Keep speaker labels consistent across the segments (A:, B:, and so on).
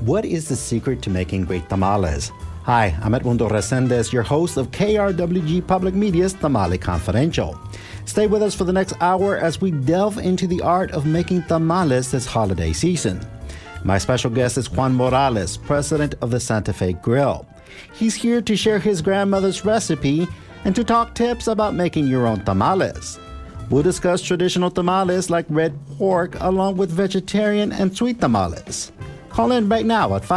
A: What is the secret to making great tamales? Hi, I'm Edmundo Resendez, your host of KRWG Public Media's Tamale Confidential. Stay with us for the next hour as we delve into the art of making tamales this holiday season. My special guest is Juan Morales, president of the Santa Fe Grill. He's here to share his grandmother's recipe and to talk tips about making your own tamales. We'll discuss traditional tamales like red pork along with vegetarian and sweet tamales. Call in right now at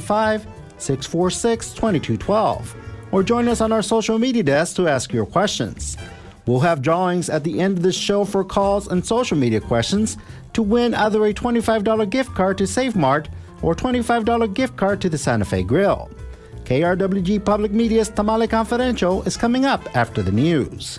A: 575-646-2212 or join us on our social media desk to ask your questions. We'll have drawings at the end of the show for calls and social media questions to win either a $25 gift card to Save Mart or $25 gift card to the Santa Fe Grill. KRWG Public Media's Tamale Confidential is coming up after the news.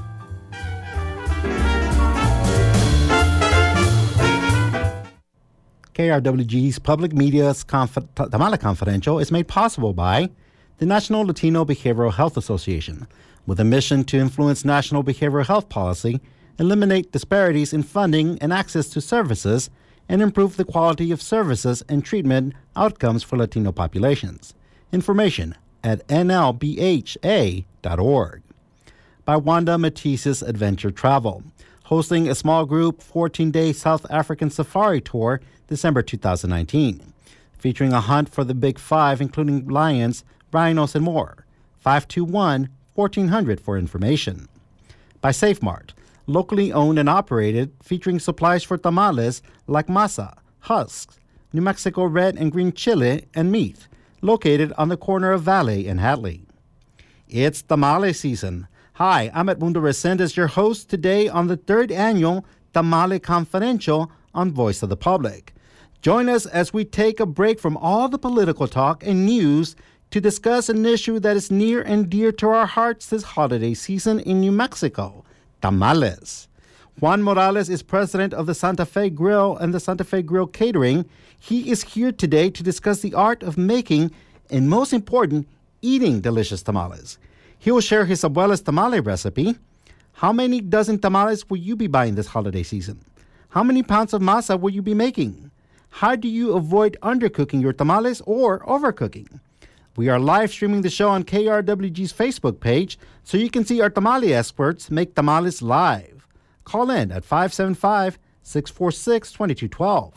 A: KRWG's Public Media's Tamale Confidential is made possible by the National Latino Behavioral Health Association, with a mission to influence national behavioral health policy, eliminate disparities in funding and access to services, and improve the quality of services and treatment outcomes for Latino populations. Information at nlbha.org. By Wanda Matisse's Adventure Travel, hosting a small group 14-day South African safari tour December 2019, featuring a hunt for the Big Five, including lions, rhinos, and more. 521-1400 for information. By SafeMart, locally owned and operated, featuring supplies for tamales like masa, husks, New Mexico red and green chile, and meat, located on the corner of Valley and Hatley. It's tamale season. Hi, I'm Edmundo Resendez, your host today on the third annual Tamale Confidential on Voice of the Public. Join us as we take a break from all the political talk and news to discuss an issue that is near and dear to our hearts this holiday season in New Mexico, tamales. Juan Morales is president of the Santa Fe Grill and the Santa Fe Grill Catering. He is here today to discuss the art of making, and most important, eating delicious tamales. He will share his abuela's tamale recipe. How many dozen tamales will you be buying this holiday season? How many pounds of masa will you be making? How do you avoid undercooking your tamales or overcooking? We are live streaming the show on KRWG's Facebook page so you can see our tamale experts make tamales live. Call in at 575-646-2212,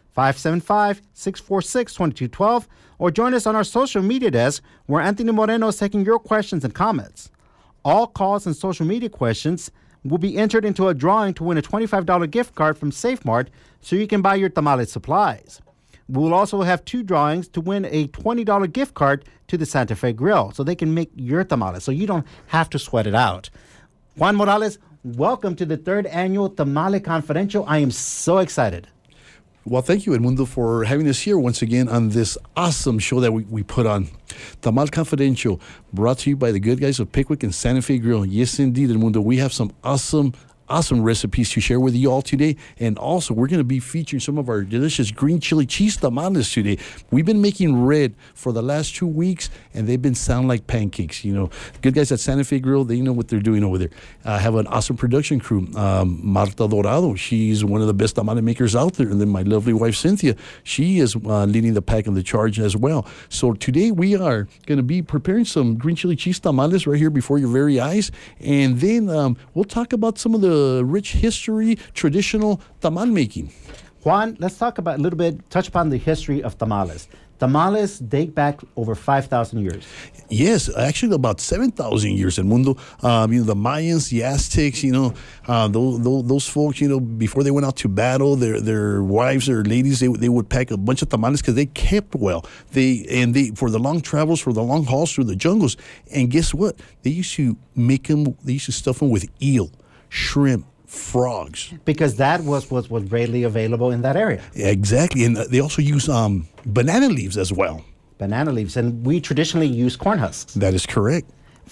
A: 575-646-2212, or join us on our social media desk where Anthony Moreno is taking your questions and comments. All calls and social media questions will be entered into a drawing to win a $25 gift card from SafeMart so you can buy your tamale supplies. We will also have two drawings to win a $20 gift card to the Santa Fe Grill so they can make your tamales so you don't have to sweat it out. Juan Morales, welcome to the third annual Tamale Confidential. I am so excited.
B: Well, thank you, Edmundo, for having us here once again on this awesome show that we put on. Tamale Confidential, brought to you by the good guys of Pickwick and Santa Fe Grill. Yes, indeed, Edmundo, we have some awesome recipes to share with you all today. And also, we're going to be featuring some of our delicious green chili cheese tamales today. We've been making red for the last 2 weeks, and they've been sound like pancakes. You know, good guys at Santa Fe Grill, they know what they're doing over there. Have an awesome production crew. Marta Dorado, she's one of the best tamale makers out there. And then my lovely wife, Cynthia, she is leading the pack and the charge as well. So today we are going to be preparing some green chili cheese tamales right here before your very eyes. And then we'll talk about some of the rich history, traditional tamal making.
A: Juan, let's talk about a little bit, touch upon the history of tamales. Tamales date back over 5,000 years.
B: Yes, actually about 7,000 years in Mundo. The Mayans, the Aztecs, those folks, before they went out to battle, their wives or ladies, they would pack a bunch of tamales because they kept well. They for the long travels, for the long hauls through the jungles. And guess what? They used to stuff them with eel, shrimp, frogs.
A: Because that was readily available in that area.
B: Exactly. And they also use banana leaves as well.
A: Banana leaves. And we traditionally use corn husks.
B: That is correct.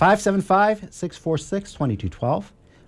A: 575-646-2212.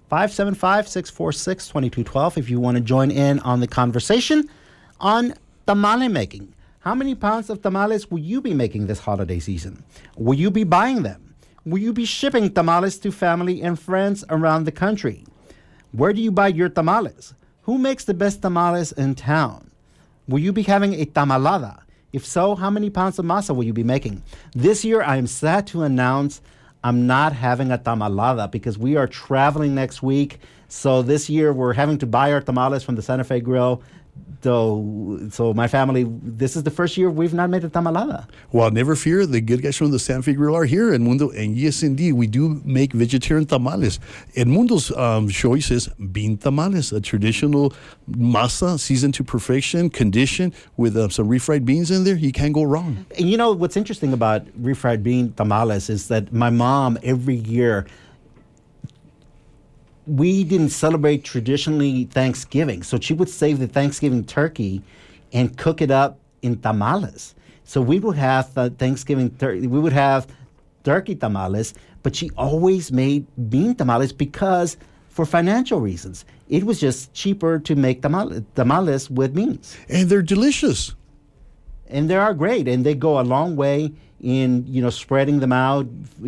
A: 575-646-2212 if you want to join in on the conversation on tamale making. How many pounds of tamales will you be making this holiday season? Will you be buying them? Will you be shipping tamales to family and friends around the country? Where do you buy your tamales? Who makes the best tamales in town? Will you be having a tamalada? If so, how many pounds of masa will you be making? This year, I am sad to announce I'm not having a tamalada because we are traveling next week. So this year, we're having to buy our tamales from the Santa Fe Grill. So my family, this is the first year we've not made a tamalada.
B: Well, never fear. The good guys from the Santa Fe Grill are here in Mundo. And yes, indeed, we do make vegetarian tamales. Edmundo's choice is bean tamales, a traditional masa seasoned to perfection, conditioned with some refried beans in there. You can't go wrong.
A: And you know what's interesting about refried bean tamales is that my mom every year, we didn't celebrate traditionally Thanksgiving. So she would save the Thanksgiving turkey and cook it up in tamales. So we would have Thanksgiving turkey, we would have turkey tamales, but she always made bean tamales because for financial reasons. It was just cheaper to make tamales with beans.
B: And they're delicious.
A: And they are great, and they go a long way in, spreading them out.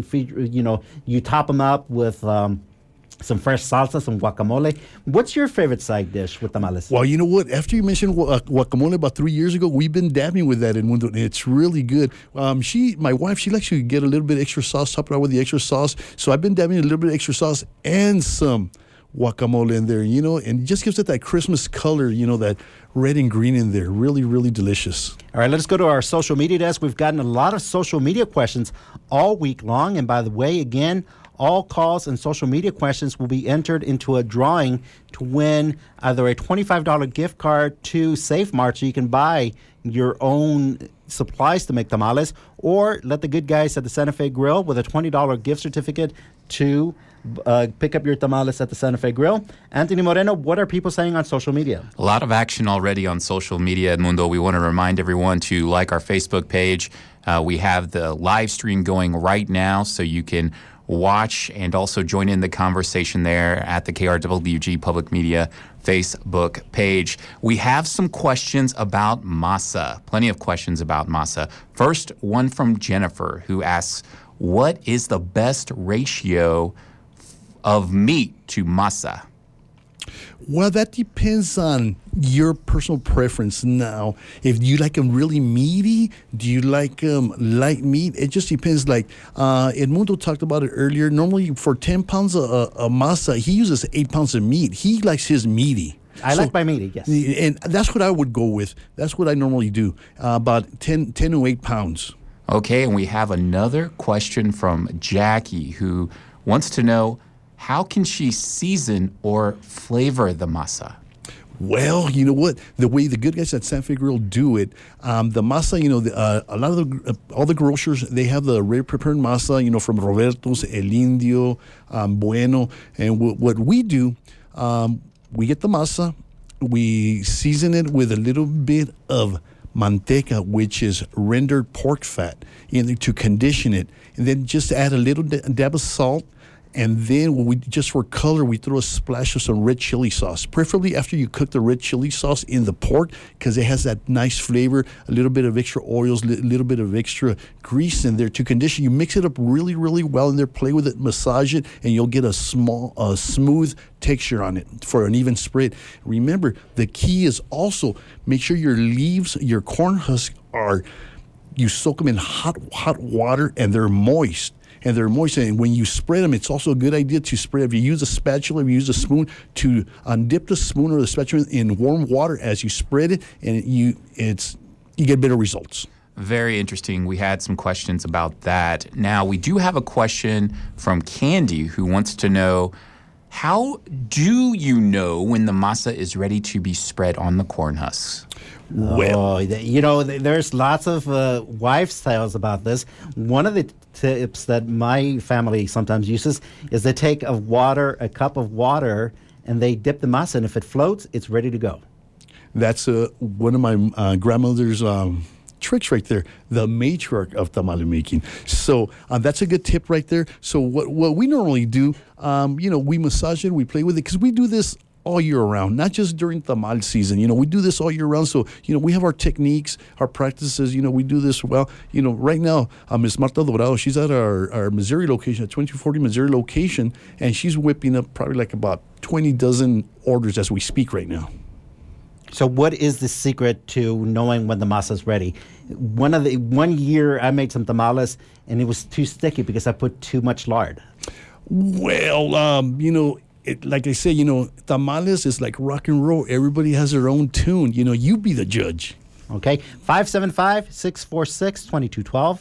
A: You top them up with some fresh salsa, some guacamole. What's your favorite side dish with tamales?
B: Well, you know what? After you mentioned guacamole about 3 years ago, we've been dabbing with that in Mundo, and it's really good. My wife, she likes to get a little bit extra sauce, top it out with the extra sauce. So I've been dabbing a little bit extra sauce and some guacamole in there, and it just gives it that Christmas color, that red and green in there. Really, really delicious.
A: All right, let's go to our social media desk. We've gotten a lot of social media questions all week long. And by the way, again, all calls and social media questions will be entered into a drawing to win either a $25 gift card to Safe Mart so you can buy your own supplies to make tamales, or let the good guys at the Santa Fe Grill with a $20 gift certificate to pick up your tamales at the Santa Fe Grill. Anthony Moreno, what are people saying on social media?
C: A lot of action already on social media, Edmundo. We want to remind everyone to like our Facebook page. We have the live stream going right now, so you can watch and also join in the conversation there at the KRWG Public Media Facebook page. We have some questions about masa, plenty of questions about masa. First, one from Jennifer, who asks, what is the best ratio of meat to masa?
B: Well, that depends on your personal preference. Now, if you like them really meaty, do you like light meat? It just depends. Like Edmundo talked about it earlier. Normally, for 10 pounds of masa, he uses 8 pounds of meat. He likes his meaty.
A: I like my meaty, yes.
B: And that's what I would go with. That's what I normally do, about 10 to 8 pounds.
C: Okay, and we have another question from Jackie, who wants to know, how can she season or flavor the masa?
B: Well, you know what? The way the good guys at Santa Fe Grill do it, the masa, a lot of all the grocers, they have the ready-prepared masa, from Roberto's, El Indio, Bueno. And what we do, we get the masa, we season it with a little bit of manteca, which is rendered pork fat, to condition it. And then just add a little dab of salt. And then just for color, we throw a splash of some red chili sauce, preferably after you cook the red chili sauce in the pork, because it has that nice flavor, a little bit of extra oils, a little bit of extra grease in there to condition. You mix it up really, really well in there, play with it, massage it, and you'll get a smooth texture on it for an even spread. Remember, the key is also make sure your leaves, your corn husks you soak them in hot water and they're moist. And when you spread them, it's also a good idea to spread. If you use a spatula, if you use a spoon, to dip the spoon or the spatula in warm water as you spread it, and you get better results.
C: Very interesting. We had some questions about that. Now, we do have a question from Candy, who wants to know, how do you know when the masa is ready to be spread on the corn husks?
B: Well,
A: there's lots of wives' tales about this. One of the tips that my family sometimes uses is they take a cup of water, and they dip the masa, and if it floats, it's ready to go.
B: That's one of my grandmother's tricks right there, the matriarch of tamale making. So that's a good tip right there. So what we normally do, we massage it, we play with it, because we do this all year round, not just during tamal season. We do this all year round. So, we have our techniques, our practices. We do this well. Right now, Ms. Marta Dorado, she's at our Missouri location, at 2240 Missouri location, and she's whipping up probably like about 20 dozen orders as we speak right now.
A: So what is the secret to knowing when the masa is ready? One year I made some tamales and it was too sticky because I put too much lard.
B: Well, like I say, tamales is like rock and roll. Everybody has their own tune. You be the judge.
A: Okay, 575-646-2212.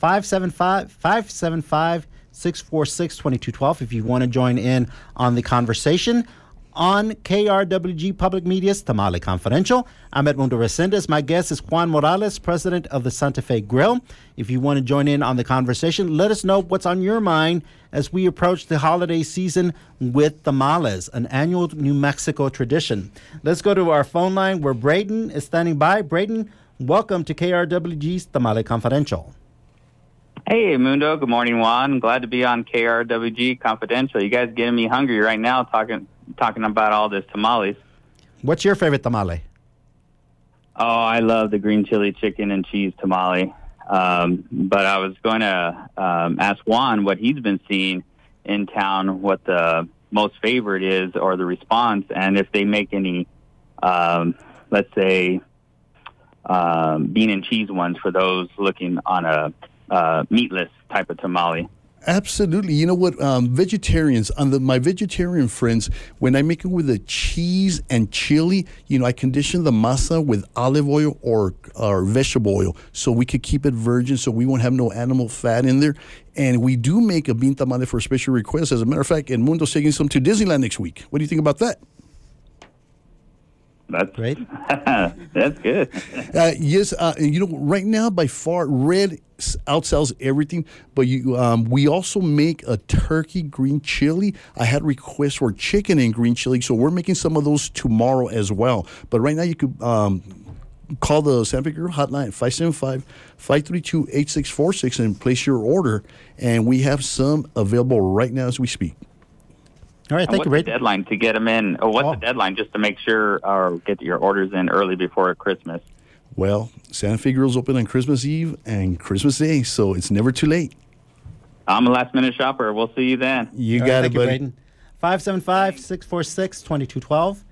A: 575-646-2212 if you want to join in on the conversation on KRWG Public Media's Tamale Confidential. I'm Edmundo Resendez. My guest is Juan Morales, president of the Santa Fe Grill. If you want to join in on the conversation, let us know what's on your mind as we approach the holiday season with tamales, an annual New Mexico tradition. Let's go to our phone line where Braden is standing by. Braden, welcome to KRWG's Tamale Confidential.
D: Hey, Mundo. Good morning, Juan. Glad to be on KRWG Confidential. You guys getting me hungry right now talking about all this tamales.
A: What's your favorite tamale?
D: Oh, I love the green chili chicken and cheese tamale. But I was going to ask Juan what he's been seeing in town, what the most favorite is or the response, and if they make any, let's say, bean and cheese ones for those looking on a meatless type of tamale.
B: Absolutely. You know what? Vegetarians, my vegetarian friends, when I make it with the cheese and chili, I condition the masa with olive oil or vegetable oil so we could keep it virgin so we won't have no animal fat in there. And we do make a bean tamale for special requests. As a matter of fact, Edmundo's taking some to Disneyland next week. What do you think about that?
D: That's
A: great.
D: That's good.
B: Yes, right now by far red outsells everything. But we also make a turkey green chili. I had requests for chicken and green chili, so we're making some of those tomorrow as well. But right now you could call the Santa Fe Grill hotline at 575-532-8646 and place your order. And we have some available right now as we speak.
A: All right, thank you, Ray.
D: What's the deadline to get them in? Or what's the deadline just to make sure or get your orders in early before Christmas?
B: Well, Santa Fe Grill's open on Christmas Eve and Christmas Day, so it's never too late.
D: I'm a last-minute shopper. We'll see you then.
B: You got it, buddy.
A: 575-646-2212.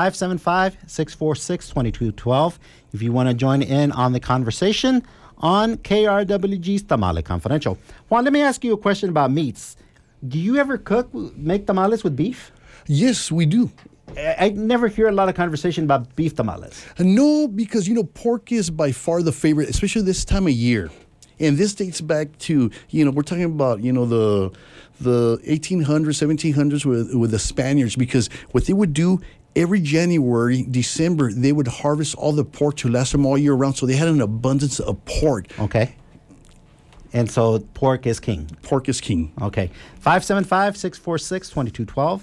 A: 575-646-2212. If you want to join in on the conversation on KRWG's Tamale Confidential. Juan, let me ask you a question about meats. Do you ever make tamales with beef?
B: Yes, we do.
A: I never hear a lot of conversation about beef tamales.
B: No, because, pork is by far the favorite, especially this time of year. And this dates back to, we're talking about, the 1800s, 1700s with the Spaniards, because what they would do every January, December, they would harvest all the pork to last them all year round. So they had an abundance of pork.
A: Okay. And so pork is king.
B: Pork is king.
A: Okay. 575-646-2212.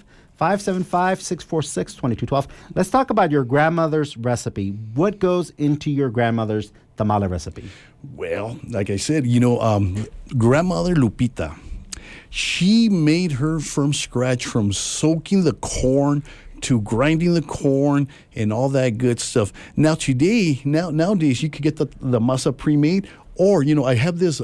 A: 575-646-2212. Let's talk about your grandmother's recipe. What goes into your grandmother's tamale recipe?
B: Well, like I said, grandmother Lupita, she made her from scratch, from soaking the corn to grinding the corn and all that good stuff. Now nowadays you could get the masa pre-made, or I have this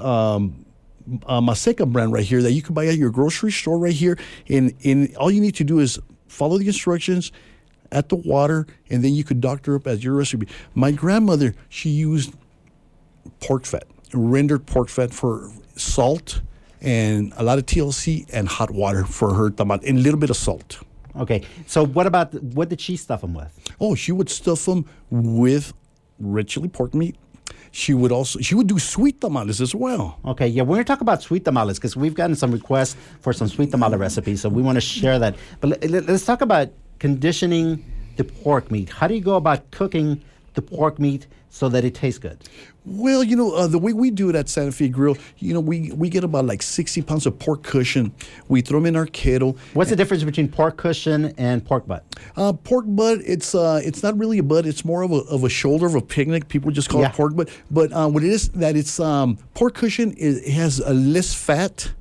B: Maseca brand right here that you can buy at your grocery store right here, and all you need to do is follow the instructions, add the water, and then you could doctor up as your recipe. My grandmother, she used pork fat, rendered pork fat for salt, and a lot of TLC and hot water for her tamale, and a little bit of salt.
A: Okay, so what did she stuff them with?
B: Oh, she would stuff them with red chili pork meat. She would do sweet tamales as well.
A: Okay, yeah, we're going to talk about sweet tamales because we've gotten some requests for some sweet tamale recipes, so we want to share that. But let's talk about conditioning the pork meat. How do you go about cooking the pork meat so that it tastes good?
B: Well, the way we do it at Santa Fe Grill, we get about like 60 pounds of pork cushion. We throw them in our kettle.
A: What's the difference between pork cushion and pork butt?
B: Pork butt, it's not really a butt. It's more of a shoulder of a picnic. People just call it pork butt. But what it is, that it's pork cushion, it has a less fat,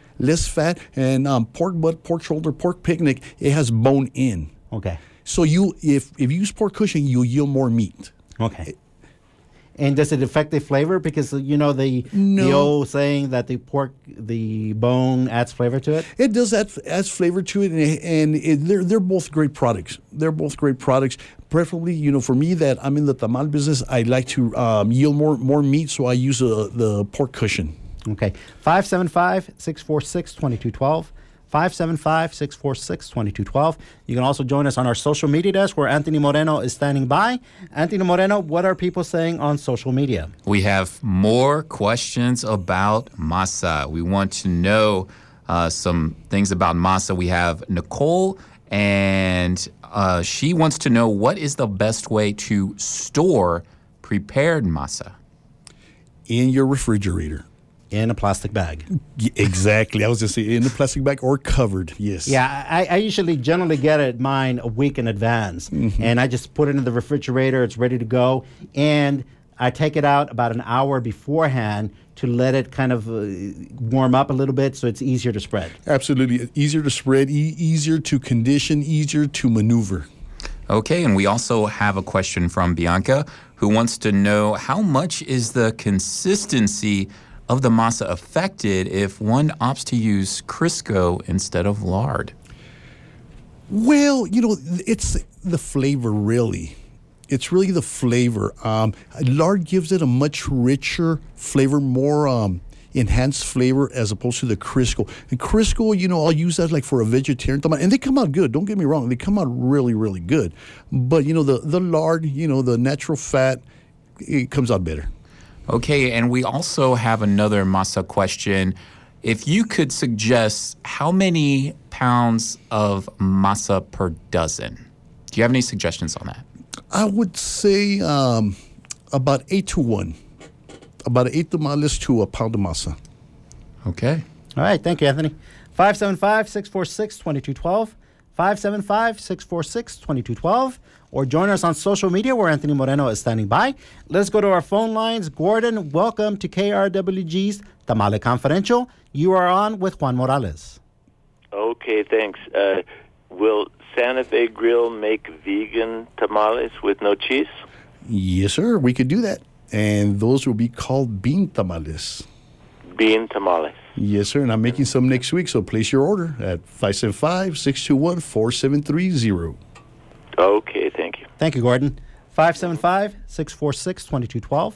B: and pork butt, pork shoulder, pork picnic, it has bone in.
A: Okay.
B: So if you use pork cushion, you'll yield more meat.
A: Okay. And does it affect the flavor? Because the old saying that the bone adds flavor to it.
B: It does adds flavor to it, and they're both great products. They're both great products. Preferably, for me that I'm in the tamal business, I like to yield more meat, so I use the pork cushion.
A: Okay, 575-646-2212. 575-646-2212. You can also join us on our social media desk where Anthony Moreno is standing by. Anthony Moreno, what are people saying on social media?
C: We have more questions about masa. We want to know some things about masa. We have Nicole, and she wants to know what is the best way to store prepared masa?
B: In your refrigerator.
A: In a plastic bag.
B: Exactly. I was just saying in a plastic bag or covered. Yes.
A: Yeah, I usually generally get it mine a week in advance, and I just put it in the refrigerator. It's ready to go, and I take it out about an hour beforehand to let it kind of warm up a little bit, so it's easier to spread.
B: Absolutely, easier to spread, easier to condition, easier to maneuver.
C: Okay, and we also have a question from Bianca, who wants to know how much is the consistency of the masa affected if one opts to use Crisco instead of lard?
B: Well, it's the flavor, really. It's really the flavor. Lard gives it a much richer flavor, more enhanced flavor as opposed to the Crisco. And Crisco, I'll use that like for a vegetarian tomato, and they come out good. Don't get me wrong. They come out really, really good. But, the lard, the natural fat, it comes out better.
C: Okay, and we also have another masa question. If you could suggest how many pounds of masa per dozen? Do you have any suggestions on that?
B: I would say about 8 to 1. About 8 tamales to a pound of masa.
C: Okay.
A: All right, thank you, Anthony. 575-646-2212. 575-646-2212. Or join us on social media where Anthony Moreno is standing by. Let's go to our phone lines. Gordon, welcome to KRWG's Tamale Confidential. You are on with Juan Morales.
E: Okay, thanks. Will Santa Fe Grill make vegan tamales with no cheese?
B: Yes, sir. We could do that. And those will be called bean tamales.
E: Bean tamales.
B: Yes, sir. And I'm making some next week, so place your order at 575-621-4730.
E: Okay, thank you.
A: Thank you, Gordon. 575-646-2212.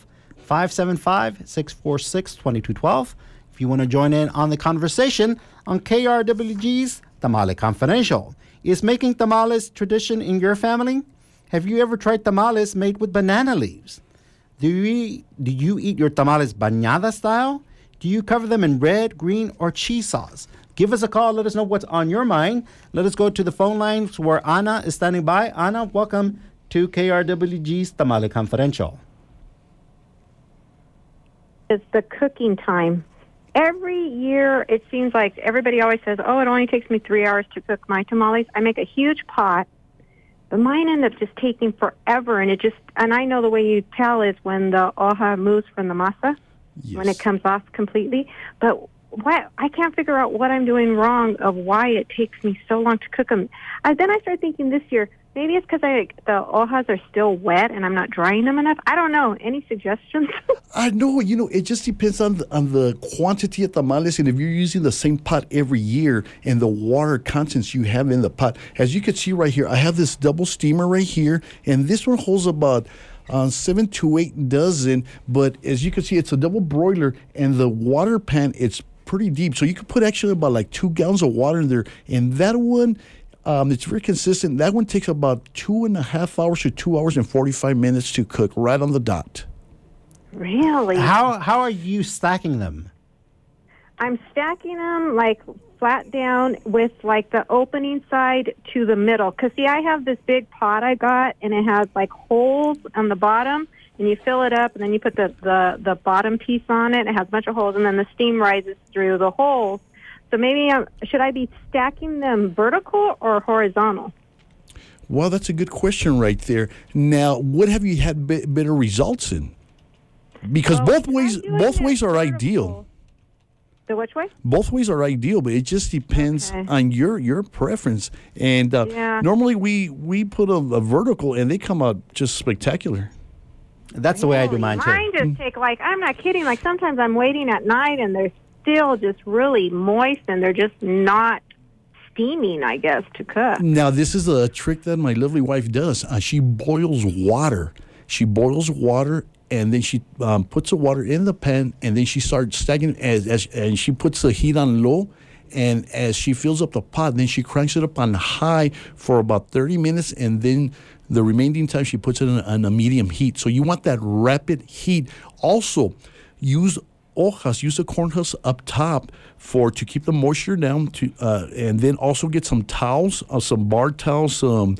A: 575-646-2212. If you want to join in on the conversation on KRWG's Tamale Confidential. Is making tamales tradition in your family? Have you ever tried tamales made with banana leaves? Do you eat your tamales bañada style? Do you cover them in red, green, or cheese sauce? Give us a call. Let us know what's on your mind. Let us go to the phone lines where Anna is standing by. Anna, welcome to KRWG's Tamale Confidential.
F: It's the cooking time. Every year, it seems like everybody always says, oh, it only takes me 3 hours to cook my tamales. I make a huge pot, but mine end up just taking forever. And I know the way you tell is when the hoja moves from the masa,
B: Yes.
F: when it comes off completely. But I can't figure out what I'm doing wrong of why it takes me so long to cook them. Then I started thinking this year, maybe it's because the hojas are still wet and I'm not drying them enough. I don't know. Any suggestions?
B: I know, it just depends on the quantity of tamales and if you're using the same pot every year and the water contents you have in the pot. As you can see right here, I have this double steamer right here, and this one holds about 7 to 8 dozen, but as you can see, it's a double broiler, and the water pan, it's pretty deep. So you could put actually about like 2 gallons of water in there, and that one, it's very consistent. That one takes about 2.5 hours to 2 hours and 45 minutes to cook, right on the dot.
F: Really?
A: How are you stacking them?
F: I'm stacking them like flat down with like the opening side to the middle. Because, see, I have this big pot I got, and it has like holes on the bottom, and you fill it up, and then you put the bottom piece on it. It has a bunch of holes, and then the steam rises through the holes. So maybe should I be stacking them vertical or horizontal?
B: Well, that's a good question right there. Now, what have you had better results in? Because both ways are
F: vertical.
B: ideal.
F: The which way?
B: Both ways are ideal, but it just depends on your preference. And normally we put a vertical, and they come out just spectacular.
A: That's the way I do mine, too.
F: Mine just take, like, I'm not kidding. Like, sometimes I'm waiting at night and they're still just really moist and they're just not steaming, I guess, to cook.
B: Now, this is a trick that my lovely wife does. She boils water. She boils water, and then she puts the water in the pan, and then she starts stacking and she puts the heat on low. And as she fills up the pot, then she cranks it up on high for about 30 minutes, and then the remaining time she puts it on a medium heat. So you want that rapid heat. Also, use the corn husks up top to keep the moisture down. And then also get some towels, some bar towels, some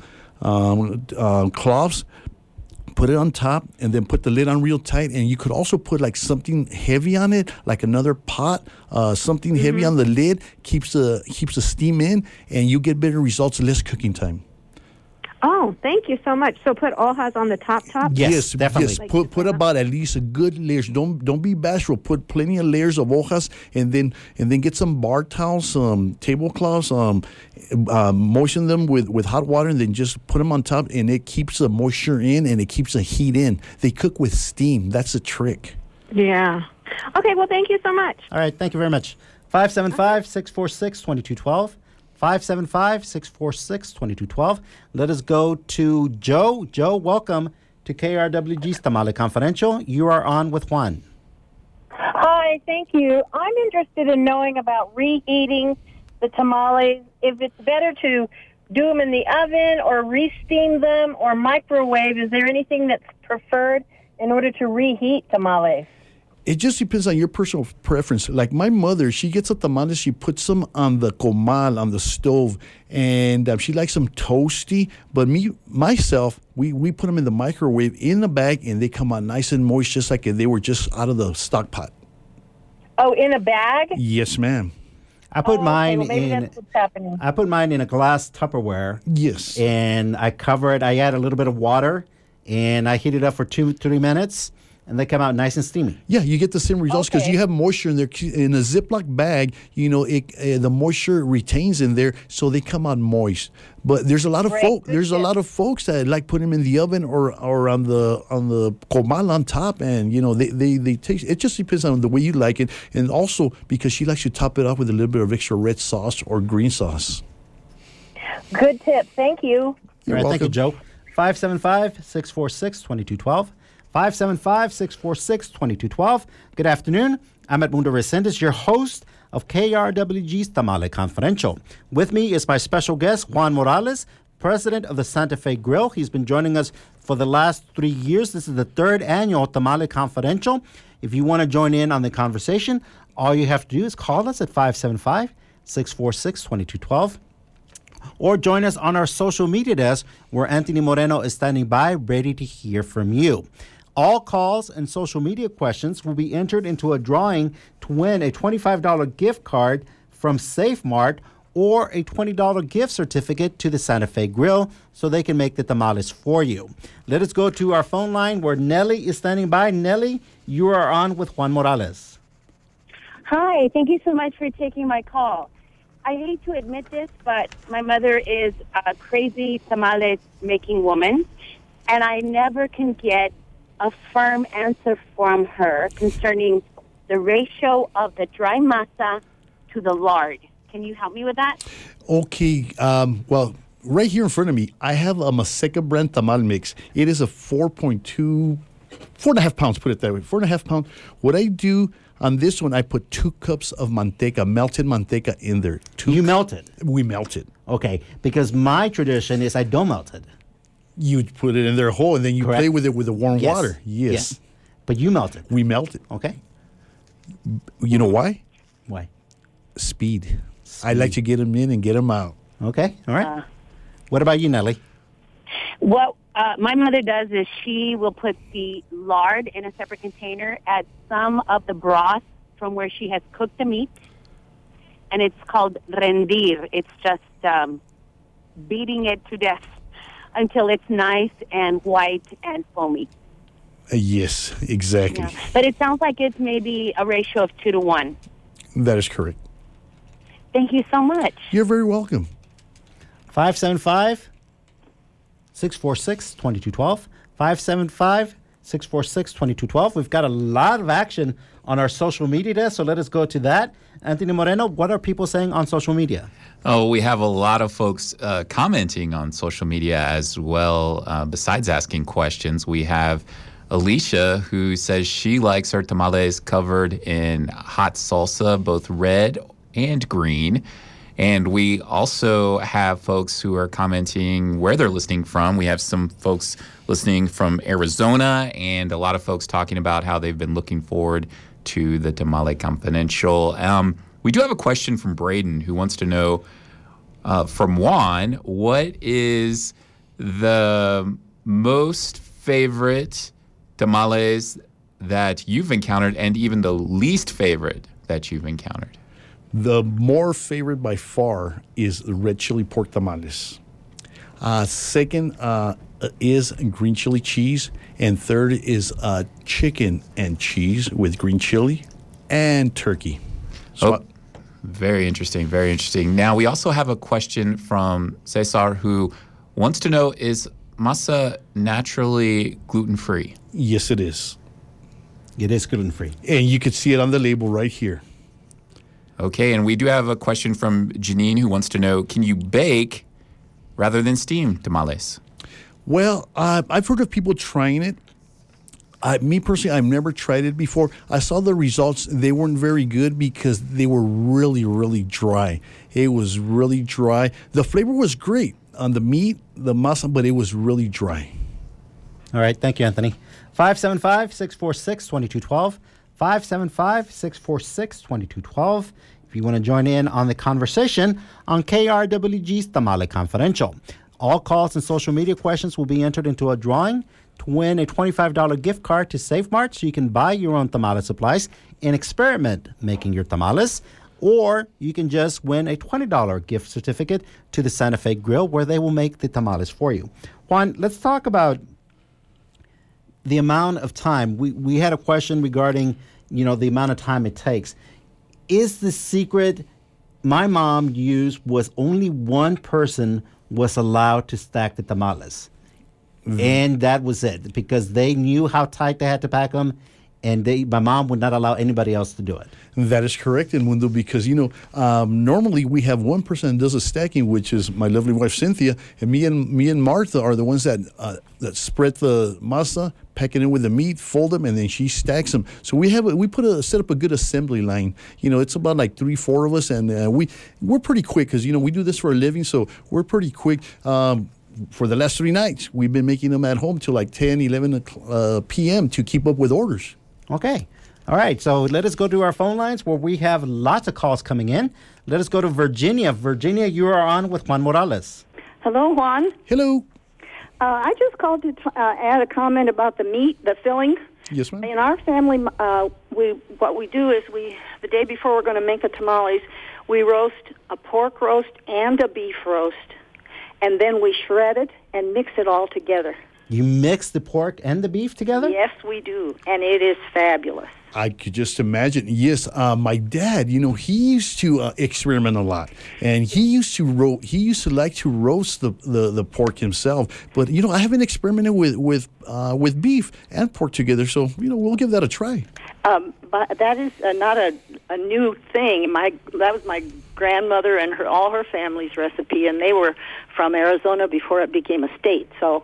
B: cloths. Put it on top, and then put the lid on real tight. And you could also put like something heavy on it, like another pot, something heavy on the lid, keeps the steam in, and you get better results, less cooking time.
F: Oh, thank you so much. So put hojas on the top?
A: Yes, definitely.
B: Yes, put about at least a good layers. Don't be bashful. Put plenty of layers of hojas, and then get some bar towels, some tablecloths, moisten them with hot water, and then just put them on top, and it keeps the moisture in and it keeps the heat in. They cook with steam. That's the trick.
F: Yeah. Okay, well, thank you so much.
A: All right, thank you very much. 575-646-2212. 575-646-2212. Let us go to Joe. Joe, welcome to KRWG's Tamale Confidential. You are on with Juan.
G: Hi, thank you. I'm interested in knowing about reheating the tamales. If it's better to do them in the oven or re-steam them or microwave, is there anything that's preferred in order to reheat tamales?
B: It just depends on your personal preference. Like my mother, she gets a tamales, she puts them on the comal, on the stove, and she likes them toasty. But myself, we put them in the microwave in the bag, and they come out nice and moist, just like if they were just out of the stock pot.
G: Oh, in a bag?
B: Yes, ma'am.
A: I put mine
G: maybe that's what's happening.
A: I put mine in a glass Tupperware.
B: Yes.
A: And I cover it. I add a little bit of water, and I heat it up for 2-3 minutes. And they come out nice and steamy.
B: Yeah, you get the same results because
G: Okay.
B: you have moisture in there. In a Ziploc bag, the moisture retains in there, so they come out moist. But there's a lot of
G: Great.
B: There's a lot of folks that like putting them in the oven or on the comal on top, and they taste. It just depends on the way you like it, and also because she likes to top it off with a little bit of extra red sauce or green sauce.
G: Good tip. Thank you.
A: All right, thank you, Joe. 575-646-2212. 575-646-2212. Good afternoon. I'm Edmundo Resendez, your host of KRWG's Tamale Confidential. With me is my special guest, Juan Morales, president of the Santa Fe Grill. He's been joining us for the last 3 years. This is the third annual Tamale Confidential. If you want to join in on the conversation, all you have to do is call us at 575-646-2212. Or join us on our social media desk where Anthony Moreno is standing by ready to hear from you. All calls and social media questions will be entered into a drawing to win a $25 gift card from Safe Mart or a $20 gift certificate to the Santa Fe Grill so they can make the tamales for you. Let us go to our phone line where Nelly is standing by. Nelly, you are on with Juan Morales.
G: Hi, thank you so much for taking my call. I hate to admit this, but my mother is a crazy tamales making woman, and I never can get a firm answer from her concerning the ratio of the dry masa to the lard. Can you help me with that?
B: Okay. Well, right here in front of me, I have a Maseca brand tamal mix. It is a 4.5 pounds, put it that way, 4.5 pounds. What I do on this one, I put 2 cups of manteca, melted manteca in there.
A: You melt it?
B: We melt it.
A: Okay, because my tradition is I don't melt it.
B: You put it in there whole, and then you
A: Correct.
B: play with it with the warm
A: Yes.
B: water. Yes.
A: Yeah. But you melt it.
B: We melt it.
A: Okay.
B: You know why?
A: Why?
B: Speed. I like to get them in and get them out.
A: Okay. All right. What about you, Nelly?
G: What my mother does is she will put the lard in a separate container, add some of the broth from where she has cooked the meat, and it's called rendir. It's just beating it to death until it's nice and white and foamy.
B: Yes, exactly.
G: Yeah. But it sounds like it's maybe a ratio of 2 to 1.
B: That is correct.
G: Thank you so much.
B: You're very welcome.
A: 575-646-2212. 646-2212. We've got a lot of action on our social media desk, so let us go to that. Anthony Moreno, what are people saying on social media?
C: Oh, we have a lot of folks commenting on social media as well, besides asking questions. We have Alicia, who says she likes her tamales covered in hot salsa, both red and green. And we also have folks who are commenting where they're listening from. We have some folks listening from Arizona and a lot of folks talking about how they've been looking forward to the Tamale Confidential. We do have a question from Braden who wants to know from Juan, what is the most favorite tamales that you've encountered and even the least favorite that you've encountered?
B: The more favorite by far is the red chili pork tamales. Second is green chili cheese. And third is chicken and cheese with green chili and turkey. So
C: very interesting, very interesting. Now, we also have a question from Cesar who wants to know, is masa naturally gluten-free?
B: Yes, it is.
A: It is gluten-free.
B: And you can see it on the label right here.
C: Okay, and we do have a question from Janine who wants to know, can you bake rather than steam tamales?
B: Well, I've heard of people trying it. Me personally, I've never tried it before. I saw the results. They weren't very good because they were really, really dry. It was really dry. The flavor was great on the meat, the masa, but it was really dry.
A: All right, thank you, Anthony. 575-646-2212. 575-646-2212. If you want to join in on the conversation on KRWG's Tamale Confidential. All calls and social media questions will be entered into a drawing to win a $25 gift card to Safe Mart so you can buy your own tamale supplies and experiment making your tamales. Or you can just win a $20 gift certificate to the Santa Fe Grill where they will make the tamales for you. Juan, let's talk about the amount of time. We had a question regarding, the amount of time it takes. Is the secret my mom used was only one person was allowed to stack the tamales. Mm-hmm. And that was it, because they knew how tight they had to pack them, and my mom would not allow anybody else to do it.
B: That is correct, Edmundo, because, normally we have one person that does the stacking, which is my lovely wife, Cynthia, and me and Martha are the ones that spread the masa, pack it in with the meat, fold them, and then she stacks them. So we set up a good assembly line. It's about like 3-4 of us, and we're pretty quick because, we do this for a living, so we're pretty quick. For the last 3 nights, we've been making them at home till like 10, 11 p.m. to keep up with orders.
A: Okay. All right. So let us go to our phone lines where we have lots of calls coming in. Let us go to Virginia. Virginia, you are on with Juan Morales.
H: Hello, Juan.
B: Hello.
H: I just called to add a comment about the meat, the filling.
B: Yes, ma'am.
H: In our family, what we do is the day before we're going to make the tamales, we roast a pork roast and a beef roast, and then we shred it and mix it all together.
A: You mix the pork and the beef together?
H: Yes, we do, and it is fabulous.
B: I could just imagine. Yes, my dad, he used to experiment a lot, and he used to like to roast the pork himself. But I haven't experimented with beef and pork together, so we'll give that a try.
H: But that is not a new thing. That was my grandmother and all her family's recipe, and they were from Arizona before it became a state. So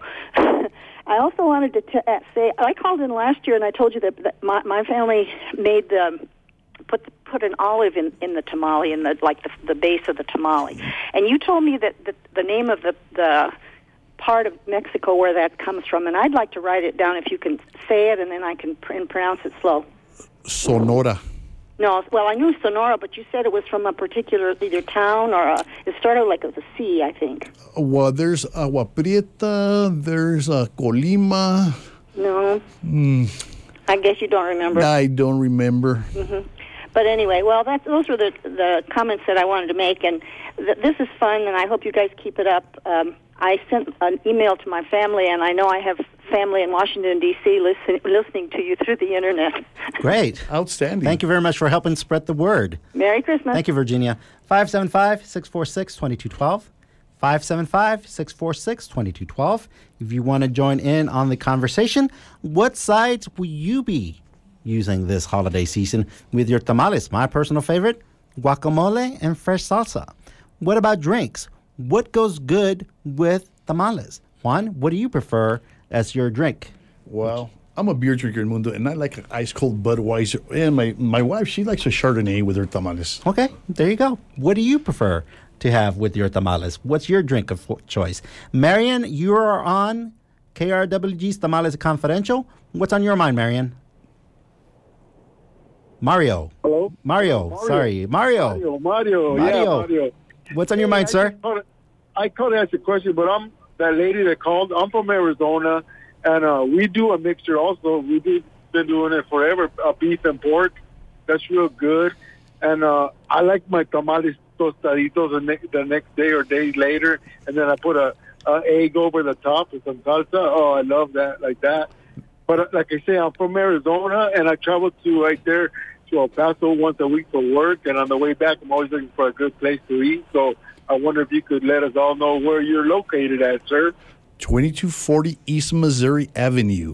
H: I also wanted to say, I called in last year and I told you that my family made put an olive in the tamale, in the base of the tamale, and you told me that the name of the part of Mexico where that comes from, and I'd like to write it down if you can say it, and then I can pronounce it slow.
B: Sonora.
H: No, well, I knew Sonora, but you said it was from a particular either town or it started like with a C, I think.
B: Well, there's Agua Prieta, there's Colima.
H: No. I guess you don't remember.
B: I don't remember.
H: Mm-hmm. But anyway, well, those were the comments that I wanted to make, and this is fun, and I hope you guys keep it up. I sent an email to my family, and I know I have family in Washington, D.C. listening to you through the Internet.
A: Great.
B: Outstanding.
A: Thank you very much for helping spread the word.
H: Merry Christmas.
A: Thank you, Virginia. 575-646-2212. 575-646-2212. If you want to join in on the conversation, what sides will you be using this holiday season with your tamales? My personal favorite, guacamole and fresh salsa. What about drinks? What goes good with tamales? Juan, what do you prefer as your drink?
B: Well, I'm a beer drinker in Mundo, and I like an ice cold Budweiser. And my wife, she likes a Chardonnay with her tamales.
A: Okay, there you go. What do you prefer to have with your tamales? What's your drink of choice? Marian, you are on KRWG's Tamales Confidential. What's on your mind, Marian? Mario.
I: Hello?
A: Mario. Sorry. Mario.
I: Mario.
A: What's on your mind, sir?
I: I called to ask a question, but I'm that lady that called. I'm from Arizona, and we do a mixture also. We've been doing it forever, beef and pork. That's real good. And I like my tamales tostaditos the next day or days later, and then I put a egg over the top with some salsa. Oh, I love that, like that. But like I say, I'm from Arizona, and I travel to right there to El Paso once a week for work. And on the way back, I'm always looking for a good place to eat. So I wonder if you could let us all know where you're located at, sir.
B: 2240 East Missouri Avenue.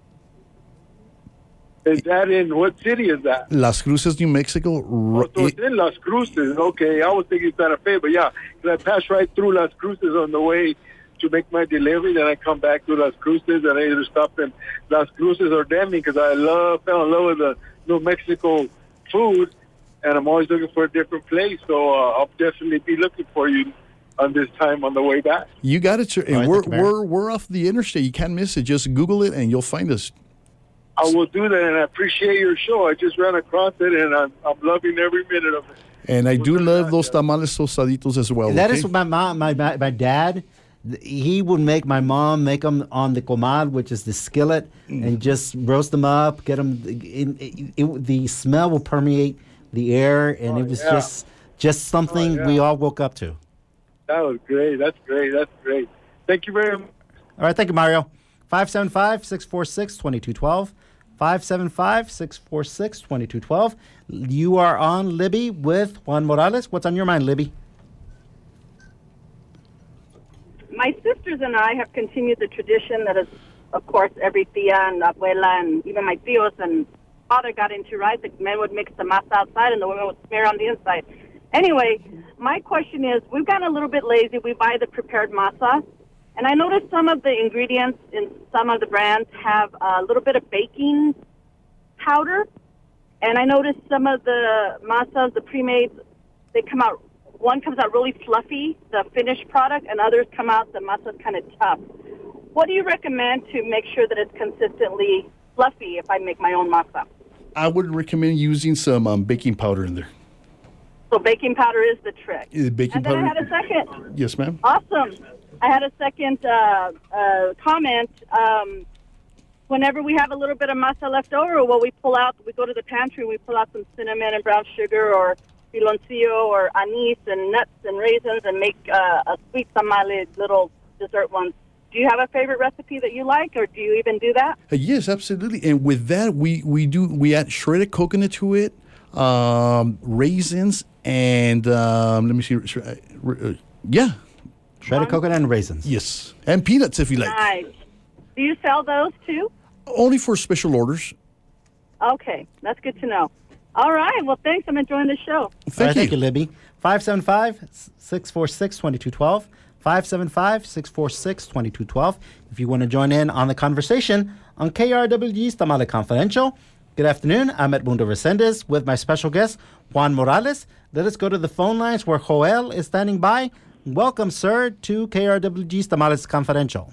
I: Is that in what city is that?
B: Las Cruces, New Mexico.
I: So it's in Las Cruces. Okay, I was thinking Santa Fe, but yeah, 'cause I passed right through Las Cruces on the way to make my delivery. Then I come back to Las Cruces, and I either stop in Las Cruces or Denby because I fell in love with the New Mexico food, and I'm always looking for a different place. So I'll definitely be looking for you on this time on the way back.
B: You got it, sir. And we're off the interstate. You can't miss it. Just Google it, and you'll find us.
I: I will do that, and I appreciate your show. I just ran across it, and I'm loving every minute of it.
B: And I do love those tamales tostaditos as well.
A: That is what my mom, my dad, he would make my mom make them on the comal, which is the skillet, and just roast them up, get them. The smell will permeate the air, and it was just something we all woke up to.
I: That was great. That's great. That's great. Thank you very much.
A: All right, thank you, Mario. 575-646-2212. 575-646-2212. You are on Libby with Juan Morales. What's on your mind, Libby?
J: My sisters and I have continued the tradition that is, of course, every tia and abuela and even my tios and father got into, right? The men would mix the masa outside and the women would smear on the inside. Anyway, my question is, we've gotten a little bit lazy. We buy the prepared masa. And I noticed some of the ingredients in some of the brands have a little bit of baking powder. And I noticed some of the masas, the pre-mades, one comes out really fluffy, the finished product, and others come out, the masa's kind of tough. What do you recommend to make sure that it's consistently fluffy if I make my own masa?
B: I would recommend using some baking powder in there.
J: So baking powder is the trick.
B: Baking powder.
J: I had a second.
B: Yes, ma'am.
J: Awesome. I had a second comment. Whenever we have a little bit of masa left over, what we pull out, we go to the pantry, we pull out some cinnamon and brown sugar or piloncillo or anise and nuts and raisins and make a sweet tamale, little dessert ones. Do you have a favorite recipe that you like, or do you even do that?
B: Yes, absolutely. And with that, we add shredded coconut to it, raisins, and let me see.
A: Shredded coconut and raisins.
B: Yes, and peanuts if you like.
J: Nice. Do you sell those too?
B: Only for special orders.
J: Okay, that's good to know. All right. Well, thanks. I'm enjoying the show.
A: Thank you, Libby. 575-646-2212. 575-646-2212. If you want to join in on the conversation on KRWG's Tamale Confidential. Good afternoon. I'm Edmundo Resendez with my special guest, Juan Morales. Let us go to the phone lines where Joel is standing by. Welcome, sir, to KRWG's Tamales Confidential.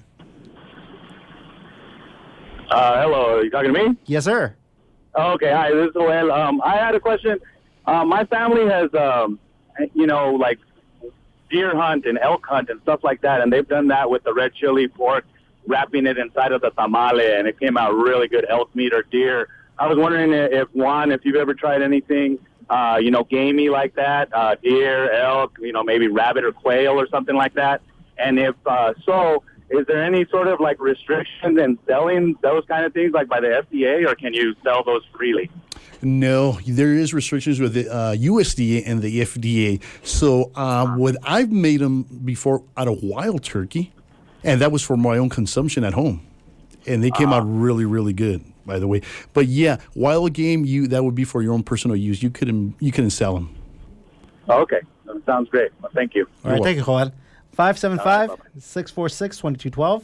K: Hello. Are you talking to me?
A: Yes, sir.
K: Okay. Hi, this is Joel. I had a question. My family has, like deer hunt and elk hunt and stuff like that, and they've done that with the red chili pork, wrapping it inside of the tamale, and it came out really good elk meat or deer. I was wondering if you've ever tried anything, gamey like that, deer, elk, maybe rabbit or quail or something like that. And if so, is there any sort of restrictions in selling those kind of things, like by the FDA, or can you sell those freely?
B: No, there is restrictions with the USDA and the FDA. So what I've made them before out of wild turkey, and that was for my own consumption at home, and they came out really, really good, by the way. But yeah, wild game, that would be for your own personal use. You couldn't sell them.
K: Oh, okay, that sounds great. Well, thank you.
A: All right, thank you, Joel. 575-646-2212.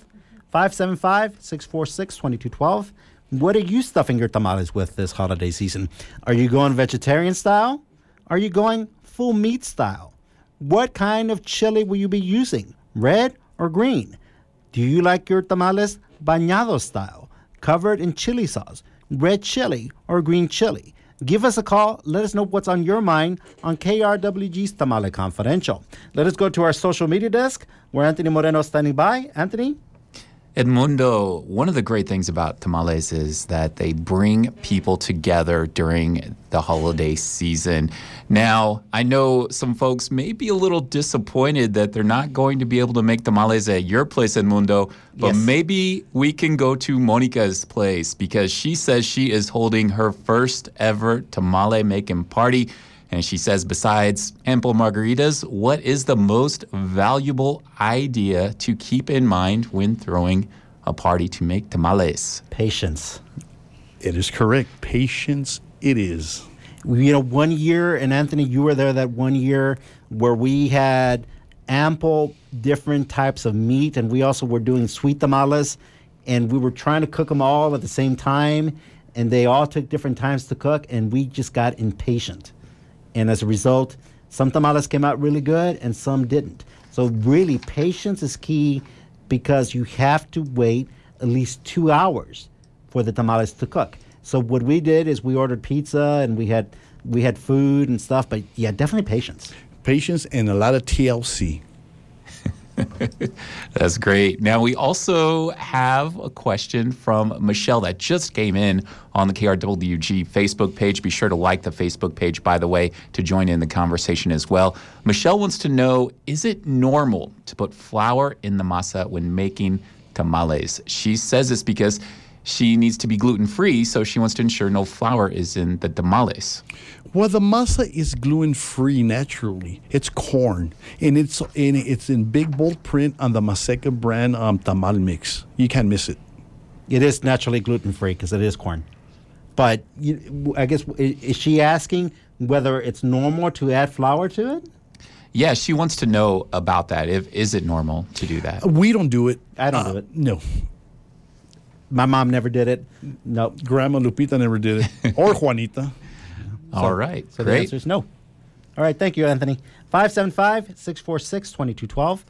A: 575-646-2212. What are you stuffing your tamales with this holiday season? Are you going vegetarian style? Are you going full meat style? What kind of chili will you be using? Red or green? Do you like your tamales bañado style, covered in chili sauce, red chili or green chili? Give us a call. Let us know what's on your mind on KRWG's Tamale Confidential. Let us go to our social media desk where Anthony Moreno is standing by. Anthony?
C: Edmundo, one of the great things about tamales is that they bring people together during the holiday season. Now, I know some folks may be a little disappointed that they're not going to be able to make tamales at your place, Edmundo, but maybe we can go to Monica's place because she says she is holding her first ever tamale making party. And she says, besides ample margaritas, what is the most valuable idea to keep in mind when throwing a party to make tamales?
A: Patience.
B: It is correct. Patience it is.
A: You know, one year, and Anthony, you were there that one year where we had ample different types of meat, and we also were doing sweet tamales, and we were trying to cook them all at the same time, and they all took different times to cook, and we just got impatient. And as a result, some tamales came out really good and some didn't. So really, patience is key because you have to wait at least 2 hours for the tamales to cook. So what we did is we ordered pizza and we had food and stuff, but yeah, definitely patience.
B: Patience and a lot of TLC.
C: That's great. Now, we also have a question from Michelle that just came in on the KRWG Facebook page. Be sure to like the Facebook page, by the way, to join in the conversation as well. Michelle wants to know, is it normal to put flour in the masa when making tamales? She says this because she needs to be gluten-free, so she wants to ensure no flour is in the tamales.
B: Well, the masa is gluten-free naturally. It's corn, and it's in big bold print on the Maseca brand tamal mix. You can't miss it.
A: It is naturally gluten-free because it is corn. But I guess, is she asking whether it's normal to add flour to it?
C: Yeah, she wants to know about that. Is it normal to do that?
B: We don't do it.
A: I don't do it.
B: No.
A: My mom never did it. No.
B: Grandma Lupita never did it. Or Juanita.
C: All right.
A: So
C: great.
A: the answer is no. All right. Thank you, Anthony. 575-646-2212.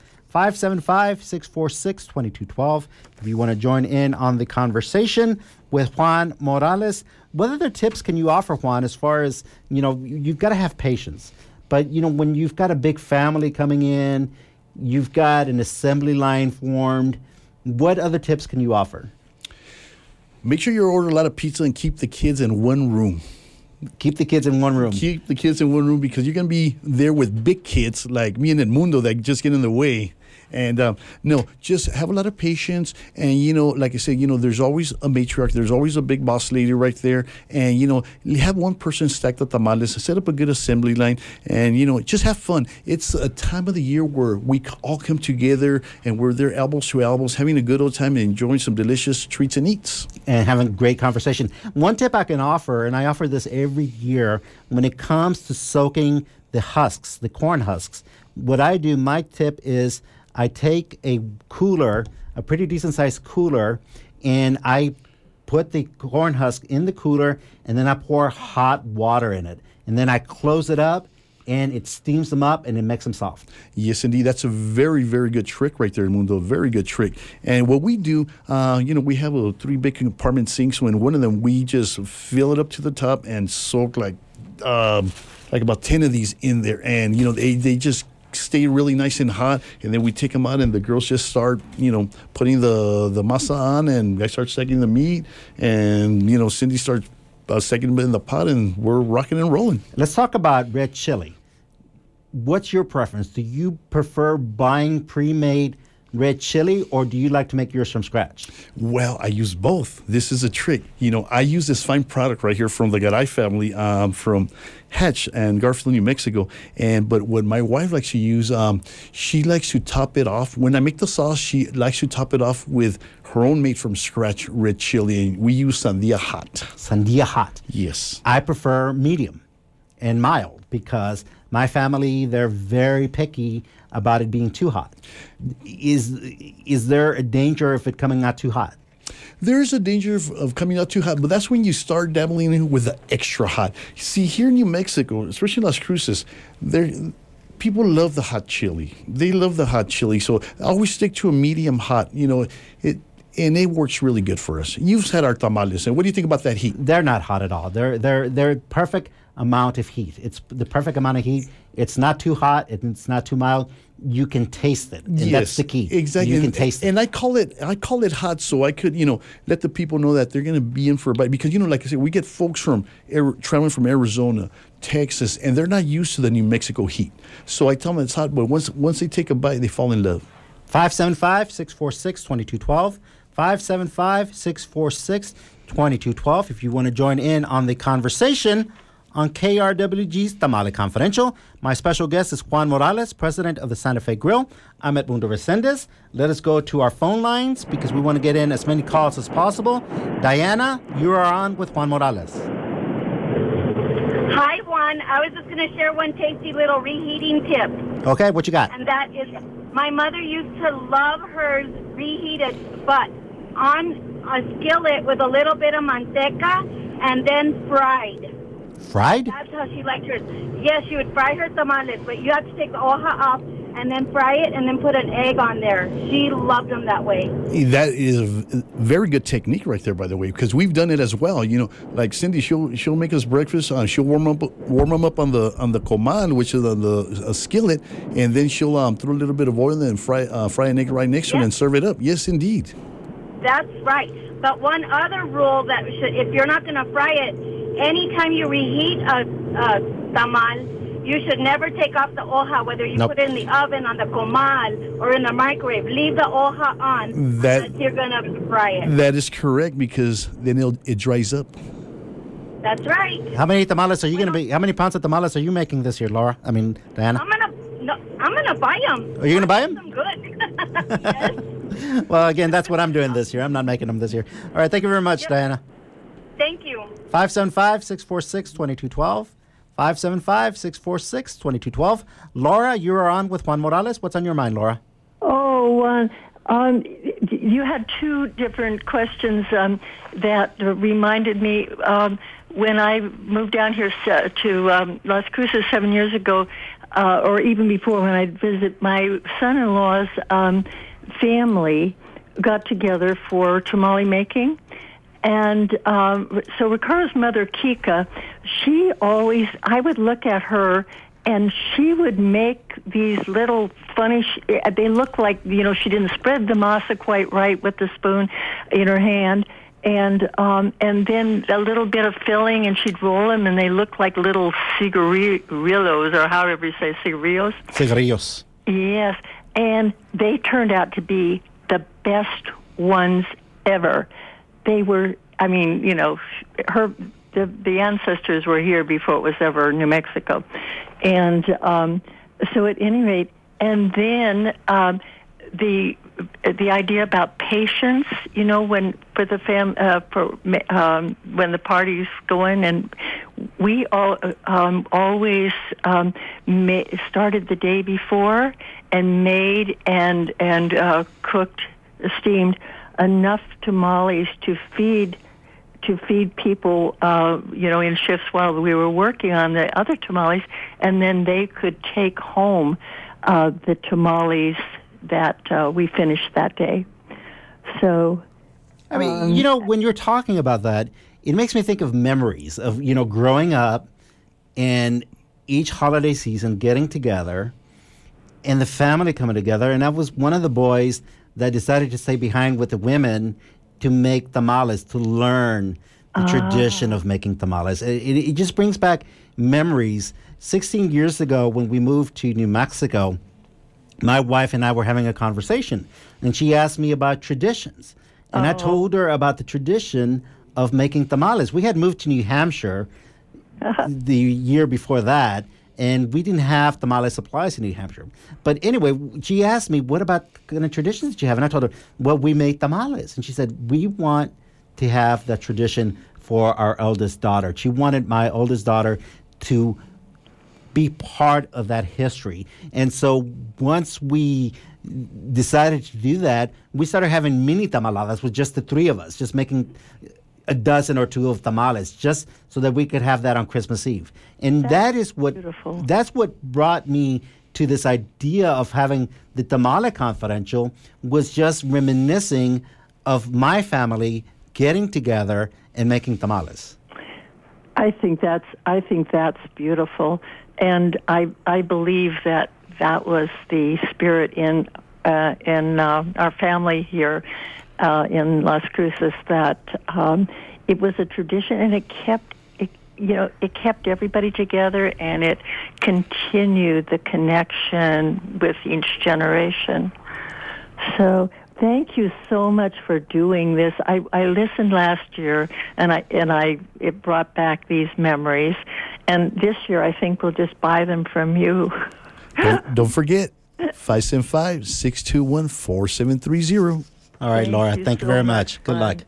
A: 575-646-2212. If you want to join in on the conversation with Juan Morales, what other tips can you offer, Juan, as far as, you've got to have patience. But, when you've got a big family coming in, you've got an assembly line formed, what other tips can you offer?
B: Make sure you order a lot of pizza and keep the kids in one room.
A: Keep the kids in one room.
B: Keep the kids in one room because you're going to be there with big kids like me and Edmundo that just get in the way. And no, just have a lot of patience. And, like I said, there's always a matriarch. There's always a big boss lady right there. And, have one person stack the tamales, set up a good assembly line, and, just have fun. It's a time of the year where we all come together and we're there elbows to elbows, having a good old time and enjoying some delicious treats and eats.
A: And having a great conversation. One tip I can offer, and I offer this every year, when it comes to soaking the husks, the corn husks, what I do, my tip is I take a cooler, a pretty decent-sized cooler, and I put the corn husk in the cooler, and then I pour hot water in it. And then I close it up, and it steams them up, and it makes them soft.
B: Yes, indeed. That's a very, very good trick right there, Mundo. Very good trick. And what we do, we have 3 big compartment sinks. So in one of them, we just fill it up to the top and soak like about 10 of these in there. And, they just stay really nice and hot, and then we take them out and the girls just start putting the masa on, and I start stacking the meat, and Cindy starts stacking them in the pot, and we're rocking and rolling.
A: Let's talk about red chili. What's your preference? Do you prefer buying pre-made red chili, or do you like to make yours from scratch?
B: Well, I use both. This is a trick. I use this fine product right here from the Garay family, from Hatch and Garfield, New Mexico. But what my wife likes to use, she likes to top it off. When I make the sauce, she likes to top it off with her own made from scratch red chili. And we use Sandia Hot.
A: Sandia Hot.
B: Yes.
A: I prefer medium and mild because my family, they're very picky about it being too hot. Is there a danger of it coming out too hot?
B: There's a danger of coming out too hot, but that's when you start dabbling in with the extra hot. See, here in New Mexico, especially Las Cruces, people love the hot chili. They love the hot chili, so I always stick to a medium hot. And it works really good for us. You've had our tamales, and what do you think about that heat?
A: They're not hot at all. They're perfect amount of heat. It's the perfect amount of heat. It's not too hot. It's not too mild. You can taste it. And that's the key.
B: Exactly.
A: You can taste it.
B: And I call it hot so I could, let the people know that they're going to be in for a bite. Because, like I said, we get folks traveling from Arizona, Texas, and they're not used to the New Mexico heat. So I tell them it's hot, but once they take a bite, they fall in love.
A: 575-646-2212. 575-646-2212. If you want to join in on the conversation on KRWG's Tamale Confidential. My special guest is Juan Morales, president of the Santa Fe Grill. I'm Edmundo Resendez. Let us go to our phone lines because we want to get in as many calls as possible. Diana, you are on with Juan Morales.
G: Hi, Juan. I was just going to share one tasty little reheating tip.
A: Okay, what you got?
G: And that is, my mother used to love hers reheated, but on a skillet with a little bit of manteca and then fried.
A: Fried?
G: That's how she liked hers. Yes, she would fry her tamales, but you have to take the hoja off and then fry it and then put an egg on there. She loved them that way.
B: That is a very good technique right there, by the way, because we've done it as well. Like Cindy, she'll make us breakfast. She'll warm them up on the comal, which is on the skillet, and then she'll throw a little bit of oil and fry an egg right next to it and serve it up. Yes, indeed.
G: That's right. But one other rule that if you're not going to fry it, anytime you reheat a tamal, you should never take off the hoja, whether you put it in the oven, on the comal, or in the microwave. Leave the hoja on unless you're going to fry it.
B: That is correct, because then it dries up.
G: That's right.
A: How many tamales are you going to be? How many pounds of tamales are you making this year, Laura? I mean, Diana.
G: I'm gonna buy them.
A: Are you going to buy them?
G: I'm good. Yes.
A: Well, again, that's what I'm doing this year. I'm not making them this year. All right, thank you very much, Diana.
G: Thank you.
A: 575-646-2212. 575-646-2212. Laura, you are on with Juan Morales. What's on your mind, Laura?
L: You had two different questions that reminded me when I moved down here to Las Cruces 7 years ago, or even before when I'd visit, my son-in-law's family got together for tamale making. And so Ricardo's mother, Kika, I would look at her, and she would make these little funny, they look like, she didn't spread the masa quite right with the spoon in her hand, and then a little bit of filling, and she'd roll them, and they look like little cigarillos, or however you say, cigarillos.
A: Cigarillos.
L: Yes, and they turned out to be the best ones ever. They were, the ancestors were here before it was ever New Mexico. And so at any rate, and then the idea about patience, when for the when the party's going, and we all always started the day before and made and cooked, steamed enough tamales to feed people, in shifts while we were working on the other tamales, and then they could take home the tamales that we finished that day. So,
A: when you're talking about that, it makes me think of memories of, growing up and each holiday season getting together and the family coming together. And I was one of the boys that decided to stay behind with the women to make tamales, to learn the tradition of making tamales. It just brings back memories. 16 years ago, when we moved to New Mexico, my wife and I were having a conversation, and she asked me about traditions. And I told her about the tradition of making tamales. We had moved to New Hampshire the year before that, and we didn't have tamale supplies in New Hampshire. But anyway, she asked me, what about kind of traditions that you have? And I told her, well, we make tamales. And she said, we want to have that tradition for our eldest daughter. She wanted my oldest daughter to be part of that history. And so once we decided to do that, we started having mini tamaladas with just the three of us, just making a dozen or two of tamales, just so that we could have that on Christmas Eve. And that's what brought me to this idea of having the Tamale Confidential, was just reminiscing of my family getting together and making tamales.
L: I think that's beautiful, and I believe that was the spirit in our family here in Las Cruces, that it was a tradition, and it kept everybody together, and it continued the connection with each generation. So thank you so much for doing this. I listened last year, and it brought back these memories. And this year, I think we'll just buy them from you.
B: Don't forget, 575-621-4730.
A: All right, Laura, thank you very much. Good luck.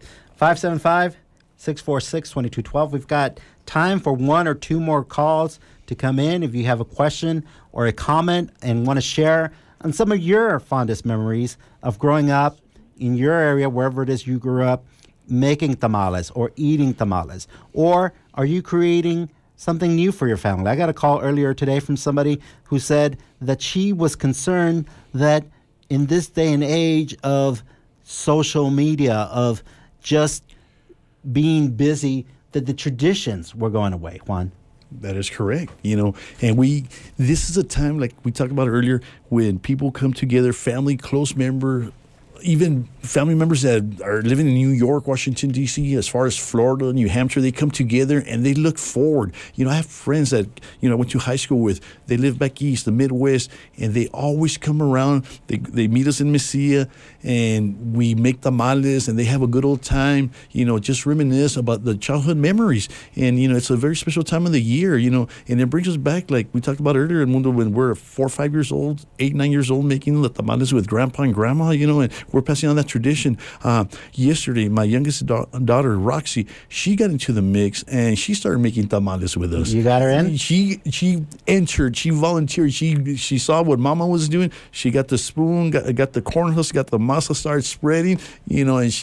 A: 575-646-2212. We've got time for one or two more calls to come in. If you have a question or a comment and want to share on some of your fondest memories of growing up in your area, wherever it is you grew up, making tamales or eating tamales, or are you creating something new for your family? I got a call earlier today from somebody who said that she was concerned that in this day and age of social media, of just being busy, that the traditions were going away. Juan?
B: That is correct. And this is a time, like we talked about earlier, when people come together, family, close member, even family members that are living in New York, Washington, D.C., as far as Florida, New Hampshire, they come together and they look forward. I have friends that, I went to high school with. They live back east, the Midwest, and they always come around. They meet us in Mesilla, and we make tamales, and they have a good old time, just reminisce about the childhood memories. And, it's a very special time of the year, and it brings us back, like we talked about earlier, Mundo, when we're 4 or 5 years old, 8, 9 years old, making the tamales with grandpa and grandma, and we're passing on that tradition. Yesterday, my youngest daughter, Roxy, she got into the mix, and she started making tamales with us.
A: You got her in?
B: She entered. She volunteered. She saw what Mama was doing. She got the spoon, got the corn husk, got the masa, started spreading. And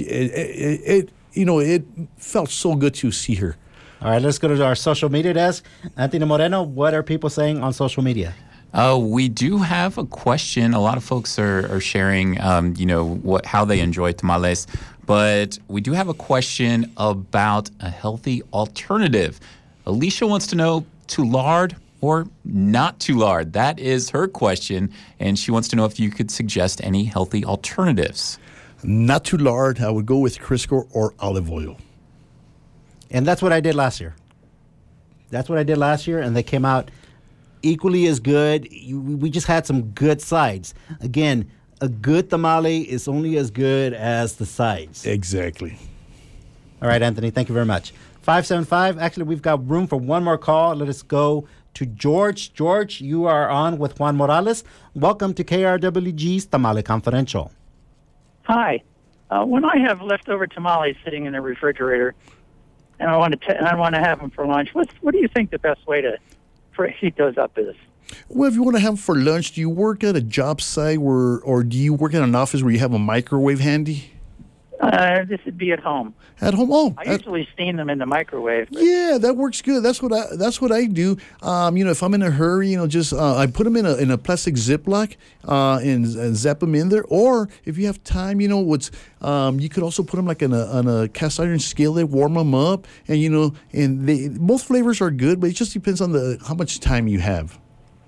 B: it felt so good to see her.
A: All right, let's go to our social media desk. Anthony Moreno, what are people saying on social media?
C: We do have a question. A lot of folks are sharing, how they enjoy tamales. But we do have a question about a healthy alternative. Alicia wants to know, too lard or not too lard? That is her question. And she wants to know if you could suggest any healthy alternatives.
B: Not too lard. I would go with Crisco or olive oil.
A: And that's what I did last year. And they came out equally as good. We just had some good sides. Again, a good tamale is only as good as the sides.
B: Exactly.
A: All right, Anthony, thank you very much. 575. Actually, we've got room for one more call. Let us go to George. George, you are on with Juan Morales. Welcome to KRWG's Tamale Confidential.
M: Hi. When I have leftover tamales sitting in the refrigerator, and I want to have them for lunch, what do you think the best way to heat those up is?
B: Well, if you want to have them for lunch, do you work at a job site or do you work in an office where you have a microwave handy?
M: This would be at home.
B: At home? Oh,
M: I usually steam them in the microwave.
B: Yeah, that works good. That's what I do. If I'm in a hurry, I put them in a plastic Ziploc and zap them in there. Or if you have time, you could also put them like on a cast iron skillet, warm them up, and both flavors are good, but it just depends on how much time you have.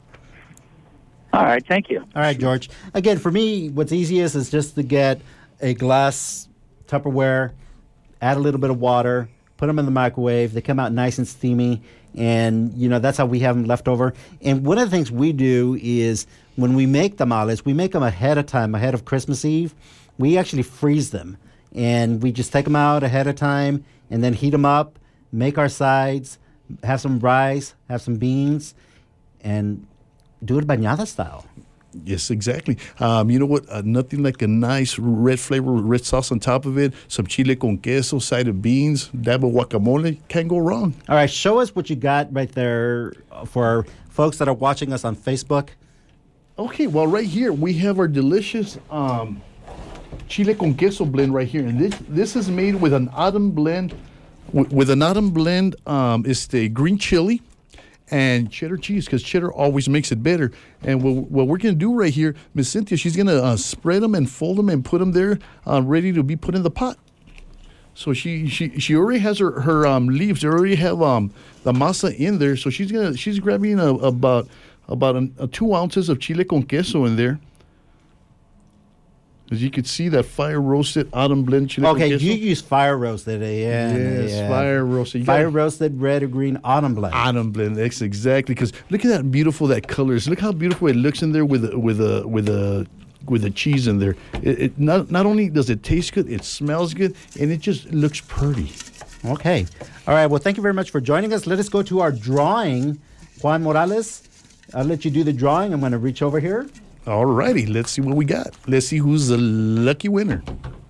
M: All right, thank you.
A: All right, George. Again, for me, what's easiest is just to get a glass Tupperware, add a little bit of water, put them in the microwave. They come out nice and steamy. And, that's how we have them left over. And one of the things we do is when we make tamales, we make them ahead of time, ahead of Christmas Eve. We actually freeze them. And we just take them out ahead of time and then heat them up, make our sides, have some rice, have some beans, and do it bañada style.
B: Yes, exactly. You know what? Nothing like a nice red flavor, red sauce on top of it, some chile con queso, side of beans, dab of guacamole. Can't go wrong.
A: All right, show us what you got right there for our folks that are watching us on Facebook.
B: Okay, well, right here we have our delicious chile con queso blend right here. And this is made with an autumn blend. With an autumn blend, it's the green chili and cheddar cheese, because cheddar always makes it better. And what we're going to do right here, Miss Cynthia, she's going to spread them and fold them and put them there ready to be put in the pot. So she already has her leaves. They already have the masa in there. So she's grabbing about 2 ounces of chile con queso in there. As you can see, that fire roasted autumn blend chile con queso.
A: Okay, you use fire roasted.
B: Yes, fire roasted.
A: Fire roasted red or green autumn blend.
B: Autumn blend, that's exactly. Because look at that beautiful that color is. Look how beautiful it looks in there with the cheese in there. It not only does it taste good, it smells good, and it just looks pretty.
A: Okay, all right. Well, thank you very much for joining us. Let us go to our drawing, Juan Morales. I'll let you do the drawing. I'm going to reach over here.
B: All righty, let's see what we got. Let's see who's the lucky winner.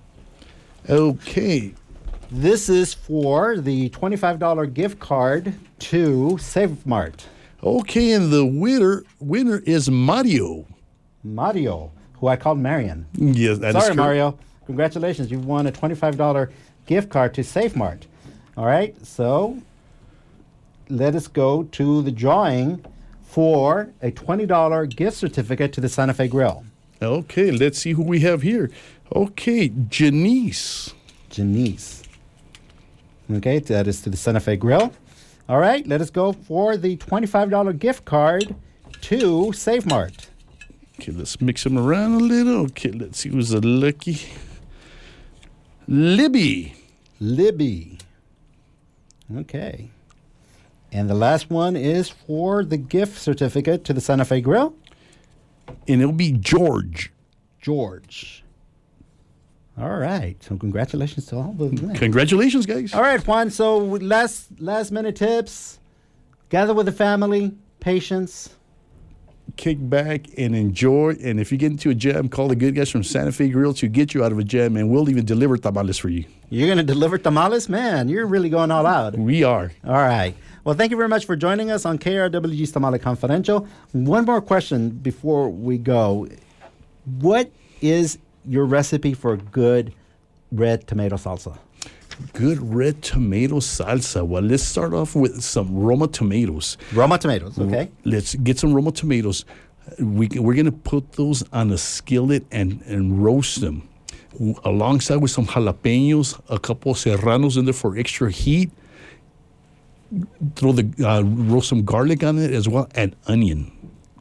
B: Okay.
A: This is for the $25 gift card to Save Mart.
B: Okay, and the winner is Mario.
A: Mario, who I called Marion.
B: Yes, that is
A: Sorry,
B: correct.
A: Mario. Congratulations. You've won a $25 gift card to Save Mart. All right, so let us go to the drawing for a $20 gift certificate to the Santa Fe Grill.
B: Okay, let's see who we have here. Okay, Janice.
A: Okay, that is to the Santa Fe Grill. All right, let us go for the $25 gift card to Save Mart.
B: Okay, let's mix them around a little. Okay, let's see who's the lucky. Libby.
A: Okay. And the last one is for the gift certificate to the Santa Fe Grill.
B: And it'll be George.
A: All right. So congratulations to all the winners.
B: Congratulations, guys.
A: All right, Juan. So last minute tips. Gather with the family. Patience.
B: Kick back and enjoy. And if you get into a jam, call the good guys from Santa Fe Grill to get you out of a jam, and we'll even deliver tamales for you.
A: You're going to deliver tamales? Man, you're really going all out.
B: We are.
A: All right. Well, thank you very much for joining us on KRWG's Tamale Confidential. One more question before we go. What is your recipe for good red tomato salsa?
B: Good red tomato salsa. Well, let's start off with some Roma tomatoes.
A: Roma tomatoes, okay.
B: Let's get some Roma tomatoes. We're going to put those on a skillet and roast them alongside with some jalapenos, a couple of serranos in there for extra heat. Throw roast some garlic on it as well, and onion.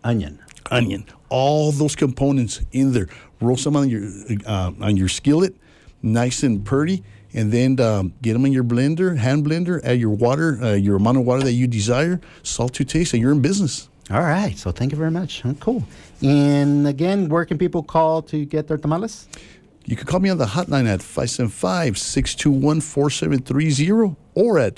B: All those components in there. Roast them on your skillet, nice and pretty, and then get them in your blender, hand blender. Add your water, your amount of water that you desire, salt to taste, and you're in business.
A: All right. So thank you very much. Cool. And again, where can people call to get their tamales?
B: You can call me on the hotline at 575-621-4730 or at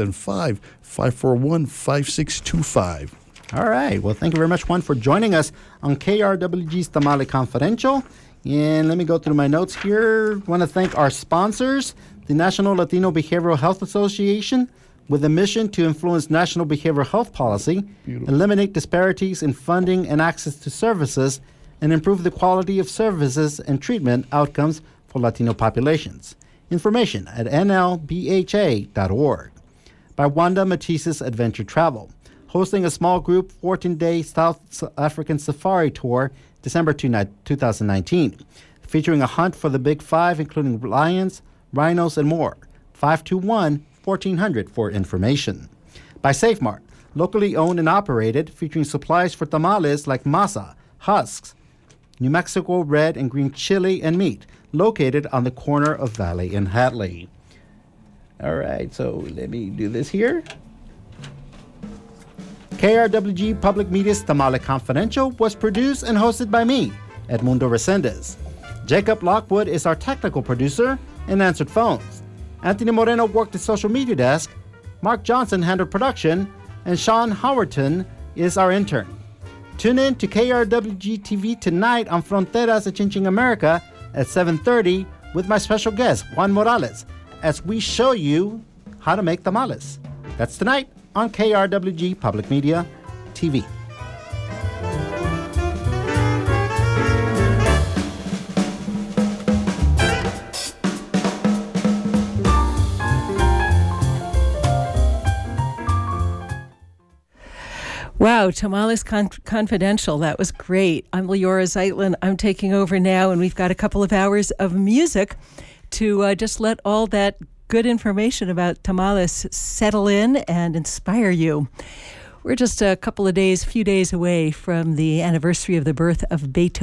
B: 575-541-5625.
A: All right. Well, thank you very much, Juan, for joining us on KRWG's Tamale Confidential. And let me go through my notes here. I want to thank our sponsors, the National Latino Behavioral Health Association, with a mission to influence national behavioral health policy, eliminate disparities in funding and access to services, and improve the quality of services and treatment outcomes for Latino populations. Information at nlbha.org. By Wanda Matisse's Adventure Travel, hosting a small group 14-day South African safari tour December 2019, featuring a hunt for the Big Five, including lions, rhinos, and more. 521-1400 for information. By Save Mart, locally owned and operated, featuring supplies for tamales like masa, husks, New Mexico red and green chili, and meat, located on the corner of Valley and Hatley. All right, so let me do this here. KRWG Public Media's Tamale Confidential was produced and hosted by me, Edmundo Resendez. Jacob Lockwood is our technical producer and answered phones. Anthony Moreno worked the social media desk. Mark Johnson handled production, and Sean Howerton is our intern. Tune in to KRWG TV tonight on Fronteras at Chinching America at 7:30 with my special guest, Juan Morales, as we show you how to make tamales. That's tonight on KRWG Public Media TV.
N: Wow, Tamales Confidential. That was great. I'm Leora Zeitlin. I'm taking over now, and we've got a couple of hours of music to just let all that good information about tamales settle in and inspire you. We're just a few days away from the anniversary of the birth of Beethoven.